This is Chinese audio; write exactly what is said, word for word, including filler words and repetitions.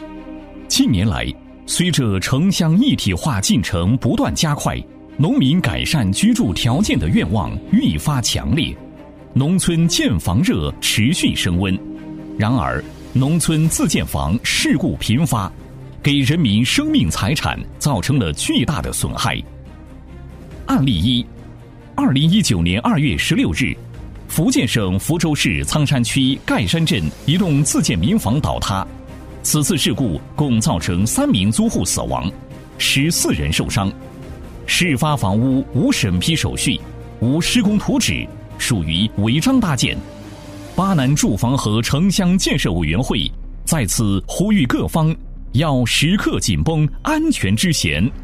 近年来，随着城乡一体化进程不断加快，农民改善居住条件的愿望愈发强烈，农村建房热持续升温。然而，农村自建房事故频发，给人民生命财产造成了巨大的损害。案例一：二零一九年二月十六日，福建省福州市苍山区盖山镇一栋自建民房倒塌，此次事故共造成三名租户死亡，十四人受伤。事发房屋无审批手续，无施工图纸，属于违章搭建。巴南住房和城乡建设委员会在此呼吁各方要时刻紧绷安全之弦，